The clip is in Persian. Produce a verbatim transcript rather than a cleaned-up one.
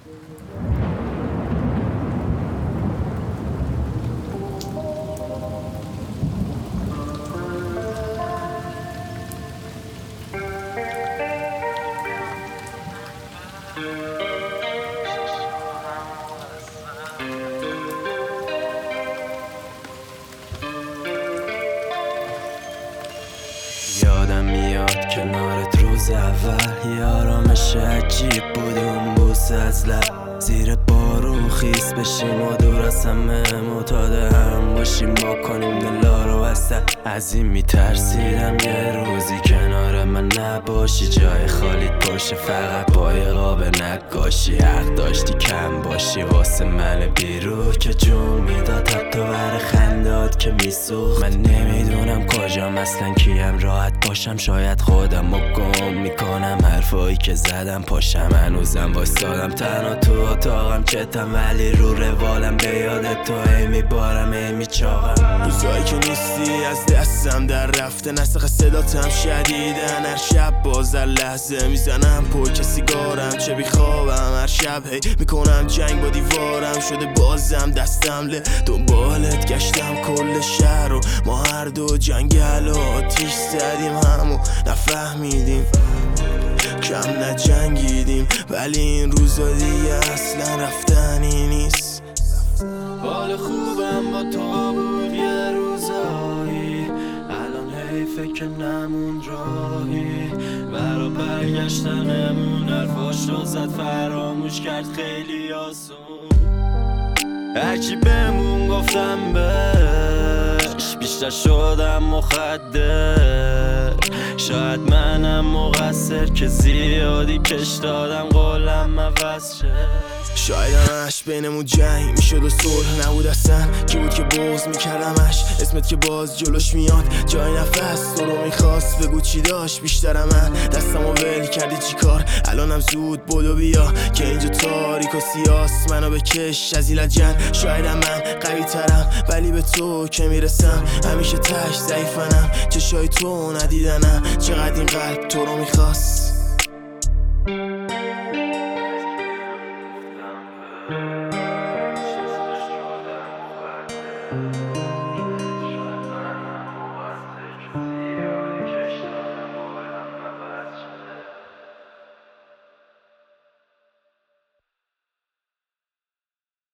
یادم میاد کنارت روز اول، یه آرامش عجیب بود اون بوس از لب. زیر بارون خیس بشیم و دور از همه معتاد هم باشیم، با کنیم دلا رو بستن. از این میترسیدم یه روزی کنار من نباشی، جای خالیت باشه فقط با یه قاب نقاشی. حق داشتی کم باشی واسه من بیرو که جون میداد، حتی بر خندات که میسوخت. من نمیدونم کجام اصلا کیم، راحت باشم شاید خودم رو گم میکنم. حرفایی که زدم پاشم هنوزم وایسادم تنها تو اتاقم چتم، ولی رو روالم به یاد تو ای میبارم ای میچاقم. روزایی که نیستی از دستم در رفته، نسق صداتم شدیدن. هر شب باز در لحظه میزنم پوک سیگارم، چه بیخوابم هر شب هی میکنم جنگ با دیوارم. شده بازم دستم له دنبالت گشتم کل شهر و ما هر دو جنگل و آتیش زدیم همو نفهمیدیم، کم نجنگیدیم. ولی این روزا دیگه اصلا رفتنی نیست. حال خوبم با تو بود یه روزایی، الان حیفه که نمون راهی. برا برگشتنمون حرفاش رو زد فراموش کرد خیلی آسون. هرچی بهمون گفتم بهش بیشتر شدم مخدر. شاید منم مقصر که زیادی کش دادم قولم عوض شه. شاید همش بینمون جنگ میشد و صلح نبود اصلا. کی بود که بغض میکردمش، اسمت که باز جلوش میاد جای نفس تو رو میخواست. بگو چی داشت بیشترم من دستم و ول کردی چی کار. الانم زود بدو بیا که اینجا تاریک و سیاست، منو بکش از این لجن. شایدم من قوی ترم ولی به تو که میرسم همیشه تش ضعیفنم. چشای تو ندیدنم چقدر این قلب تو رو میخواست. Thank you.